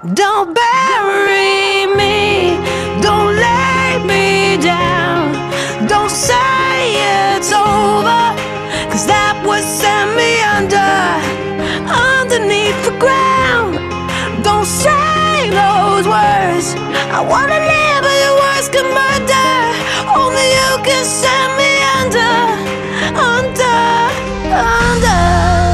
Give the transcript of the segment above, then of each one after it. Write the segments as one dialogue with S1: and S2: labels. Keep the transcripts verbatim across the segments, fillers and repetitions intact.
S1: Don't bury me, don't lay me down. Don't say it's over, cause that would send me under, underneath the ground. Don't say those words, I wanna live but your words can murder. Only you can send me under, under, under.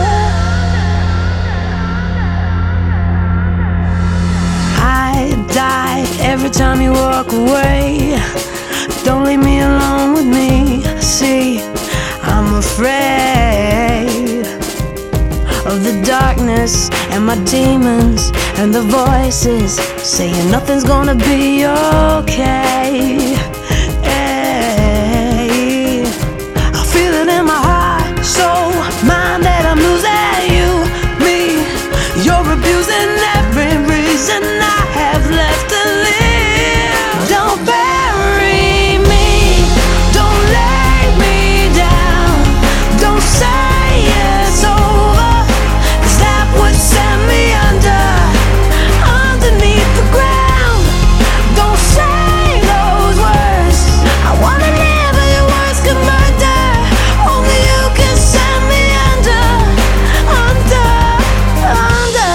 S1: Die every time you walk away. Don't leave me alone with me. See, I'm afraid of the darkness and my demons and the voices saying nothing's gonna be okay. Hey, I feel it in my heart, soul, mind that I'm losing you, me. You're abusing every reason I have left to live. Don't bury me, don't lay me down. Don't say it's over, cause that would send me under, underneath the ground. Don't say those words, I wanna live but your words can murder. Only you can send me under, under, under.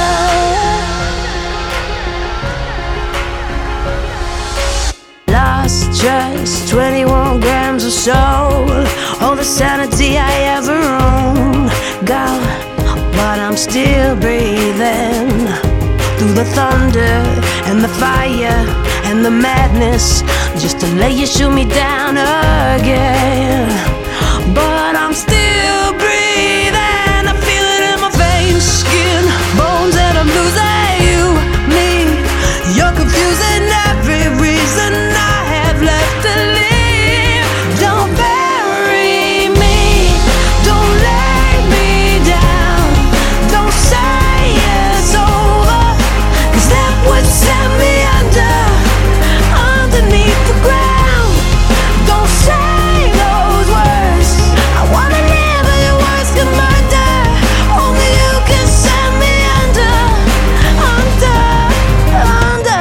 S1: Lost just twenty-one grams of soul, all the sanity I ever owned. God, but I'm still breathing through the thunder and the fire and the madness, just to lay you shoot me down again. But I'm still breathing, I feel it in my veins, skin, bones, and I'm losing you, me. You're confusing every reason I have left to live. Don't bury me, don't lay me down. Don't say it's over, cause that would send me under, underneath the ground. Don't say those words, I wanna live but your words can murder. Only you can send me under, under, under.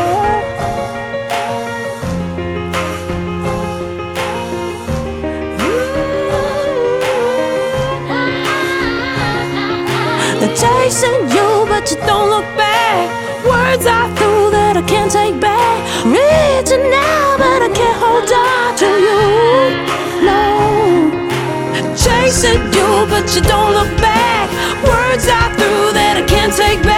S1: They're chasing you, but you don't look back. Words I threw that I can't take back. Reaching out, but I can't hold on to you. No. Chasing you, but you don't look back. Words I threw that I can't take back.